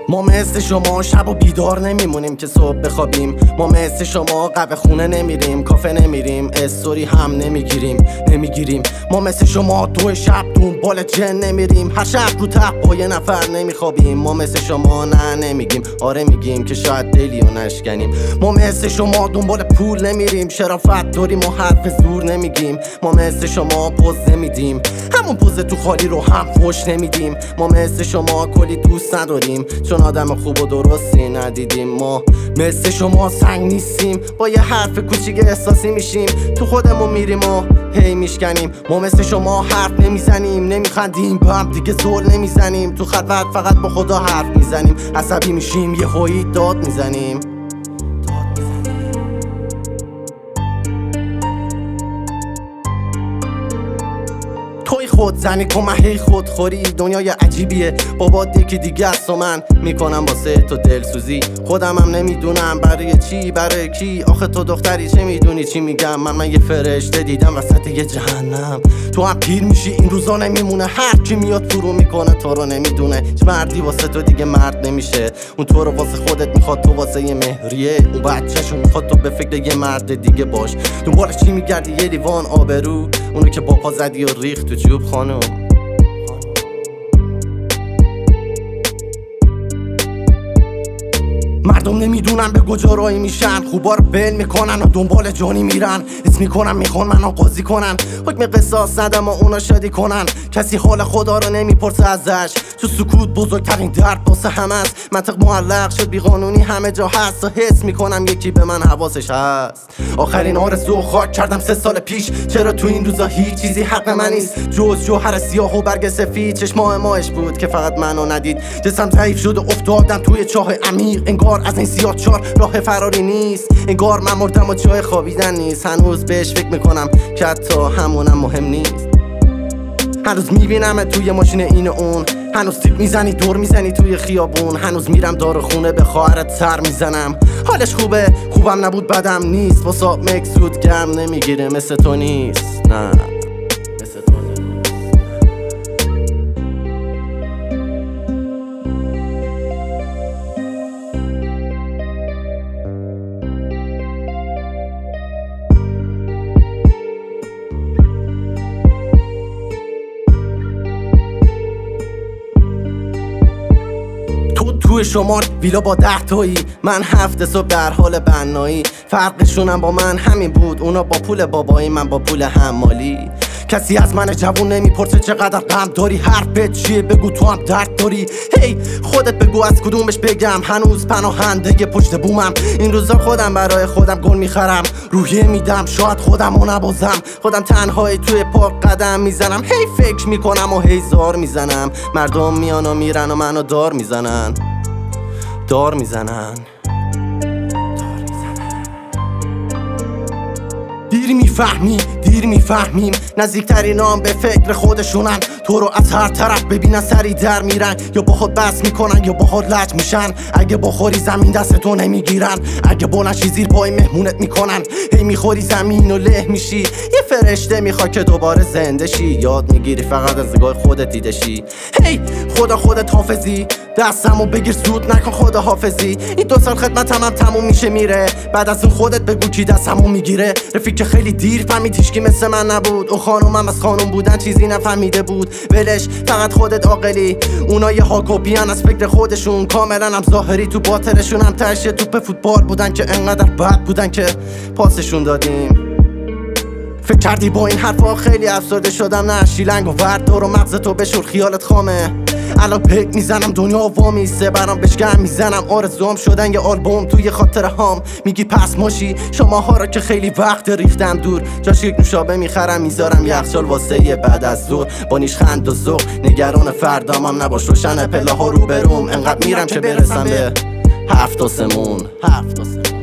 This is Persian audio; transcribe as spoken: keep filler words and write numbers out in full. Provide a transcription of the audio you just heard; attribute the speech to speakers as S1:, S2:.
S1: ما مثل شما شب و بیدار نمیمونیم که صبح بخوابیم. ما مثل شما قهوه خونه نمیریم، کافه نمیریم، استوری هم نمیگیریم نمیگیریم ما مثل شما دو شب دنبال جن نمیریم، هر شب رو تخت با یه نفر نمیخوابیم. ما مثل شما نه نمیگیم، آره میگیم که شاید دلی و نشکنیم. ما مثل شما دنبال پول نمیریم، شرافت داریم و حرف زور نمیگیم. ما مثل شما پوز نمیدیم، همون پوز تو خالی رو هم فوش نمیدیم. ما مثل شما کلی دوست نداریم، چون آدم خوب و درستی ندیدیم. ما مثل شما سنگ نیستیم، با یه حرف کوچیک احساسی میشیم، تو خودمون میریم و هی میشکنیم. ما مثل شما حرف نمیزنیم، نمیخندیم، با هم دیگه زل نمیزنیم، تو خلوت فقط با خدا حرف میزنیم. عصبی میشیم یه هایی داد میزنیم. توی خود زنی کن، من هی خودخوری، دنیای عجیبیه. بابا یکی دیگه است و من میکنم واسه تو دلسوزی. خودم هم نمیدونم برای چی، برای کی. آخه تو دختری چه میدونی چی میگم؟ من من یه فرشته دیدم وسط یه جهنم. تو هم پیر میشی این روزا نمیمونه، هر کی میاد فرو میکنه تو رو نمیدونه. هیچ مردی واسه تو دیگه مرد نمیشه، اون تو رو واسه خودت میخواد، تو واسه یه مهریه. اون بچه‌شو میخواد، تو به فکر یه مرد دیگه باش. دنبال چی میگردی یه لیوان آبرو، اونو که با پا زدی و ریخت تو جوب خانم. مردم نمیدونن به کجا راهی میشن، خوبا رو بل میکنن و دنبال جانی میرن. اسم میکنن میخوان منو قاضی کنن، حکم قصاص ندم و اونا شادی کنن. کسی حال خدا رو نمیپرسه ازش، تو سکوت بزرگترین درد واسه همه است. منطق معلق شد بیقانونی همه جا هست، و حس میکنم یکی به من حواسش هست. آخرین آرزو خاک کردم سه سال پیش، چرا تو این روزا هیچ چیزی حق من نیست جز جوهر سیاه و برگ سفید. چشمای ماهش بود که فقط منو ندید، جسم ضعیف شد و افتادم توی چاه عمیق. انگار از این سیاه چار راه فراری نیست، انگار من مردم و جای خوابیدن نیست. هنوز بهش فکر میکنم که حتی همونم مهم نیست. هنوز میبینم توی ماشین این و اون، هنوز تیپ میزنی دور میزنی توی خیابون. هنوز میرم دار خونه به خواهرت سر میزنم، حالش خوبه خوبم نبود بدم نیست. واسه مکسود گم نمیگیره مثل تو نیست، نه مثل تو نیست. توی شمار ویلا با ده تایی، من هفت صبح در حال بنایی. فرقشونم با من همین بود، اونا با پول بابایی، من با پول حمالی. کسی از من جوون نمیپرسه چقدر غم داری، حرفت چیه بگو تو هم درد داری. هی خودت بگو از کدومش بگم، هنوز پناهنده پشت بومم. این روزا خودم برای خودم گل میخرم، روحیه میدم شاید خودم رو نبازم. خودم تنهایی توی پاک قدم میزنم، هی فکر میکنم و هی زار میزنم. مردم میان و میرن و منو دار میزنن دار میزنن دیر میفهمی دیر میفهمیم، نزدیکترین هم به فکر خودشونن. تو رو از هر طرف ببینن سری در میرن، یا با خود بس میکنن یا با خود لج میشن. اگه بخوری زمین دست تو نمیگیرن، اگه بلنشی زیر پای مهمونت میکنن. هی میخوری زمین و له میشی، یه فرشته میخواد که دوباره زنده شی. یاد میگیری فقط از نگاه خودت دیده شی. هی خدا خودت حافظی، دستمو بگیر زود نکن خدا حافظی. این دو سال خدمتم هم تموم میشه میره، بعد از اون خودت بگو کی دستمو میگیره. رفیق که خیلی دیر فهمید هیچکی مثل من نبود، او خانومم از خانوم بودن چیزی نفهمیده بود. ولش فقط خودت عاقلی، اونا یه هاکوپیان از فکر خودشون، کاملا هم ظاهری تو باطنشون هم تشه توپ فوتبال بودن که انقدر بد بودن که پاسشون دادیم. فکر کردی با این حرفا خیلی افسرده شدم؟ نه شیلنگ و ورد دور و مغز تو بشور خیالت خامه. الان پک میزنم دنیا وامیسته برام بشگم میزنم. آرزوام شدن یه آلبوم توی خاطره هام. میگی پس ماشی شماها رو که خیلی وقت ریختم دور، جاش یک نوشابه میخرم میذارم یخچال واسه یه بعد از ظهر. با نیش خند و ذوق نگران فردام هم نباش، روشن پله ها رو بروم. انقدر میرم که برسم به هفت آسمون هفت آسمون